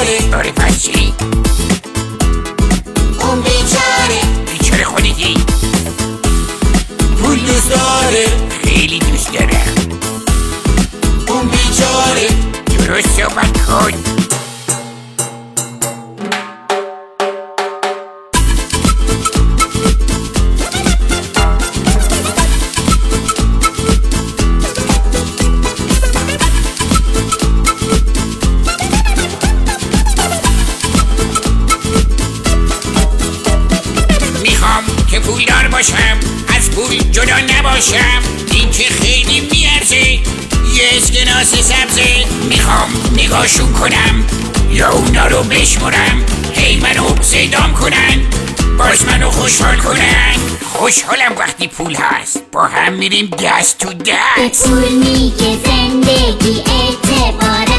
بیچاره. آره پس چی؟ اون بیچاره بیچاره خودتی؟ پول دوست داره. خیلی دوست دارم. اون بیچاره درست صحبت کن. میخوام که پولدار باشم، از پول جدا نباشم، این که خیلی میارزه یه اسکناس سبزه. میخوام نگاهشون کنم یا اونا رو بشمرم، هی منو صدام کنن، باز منو خوشحال کنن. خوشحالم وقتی پول هست، با هم میریم دست تو به دست. پول میگه زندگی اعتبار